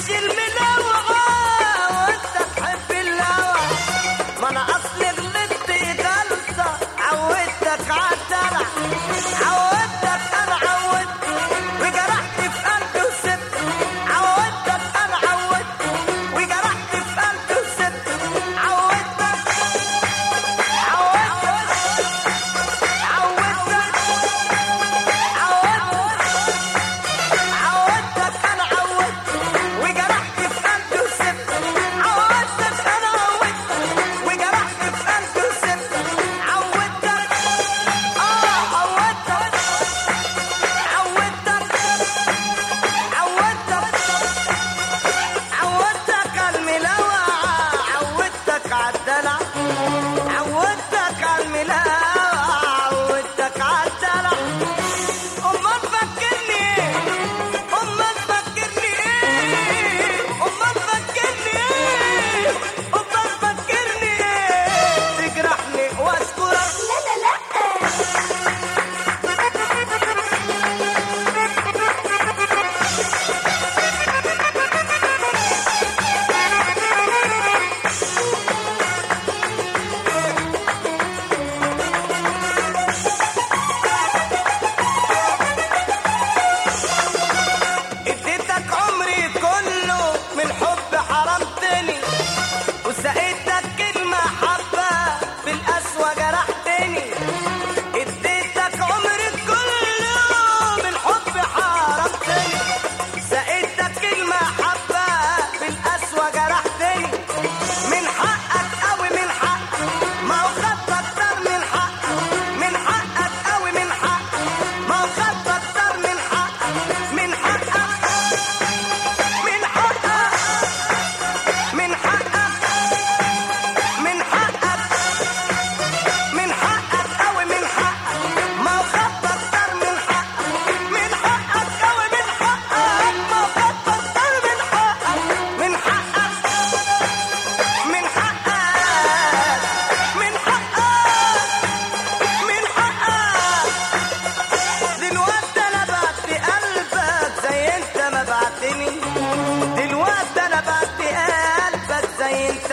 الملاوعة وانت تحب اللهوة. ما انا اصلي غلطت غلطة عودتك عالدلع، عودتك انا عودت وجرحت في قلبي وسبت، عودتك انا عودت وجرحت في قلبي وسبت، عودتك عودتك عودتك عودتك انا عودت وجرحت في قلبي وسبت، عودتك انا عودت وجرحت في قلبي وسبت، عودتك عودتك عودتك عودتك الملاوعة، عودتك عالدلع، عودتك الملاوعة، عودتك عالدلع. امال فكرني ايه؟ امال فكرني ايه؟ امال فكرني ايه؟ امال فكرني ايه؟ تجرحني واشكرك. لا لا لا. اديتك عمري كله من حب حرمتني، وسقيتك كلمة حبة بالقسوة جرحتني. اديتك عمري كله من حب حرمتني، سقيتك كلمة حبة بالقسوة جرحتني. من حقك قوي من حقك، ما هو خدت اكتر من حقك، من حقك قوي من حقك، ما هو خدت اكتر من حقك، من حقك من حقك من حقك من حقك من حقك قوي من حقك، ما هو خدت اكتر من حقك، من حقك قوي من حقك، ما هو خدت اكتر من حقك، من حقك من حقك من حقك من حقك. دلوقتي انا بعت قلبك زي انت ما بعتني، دلوقتي انا بعت قلبك زي انت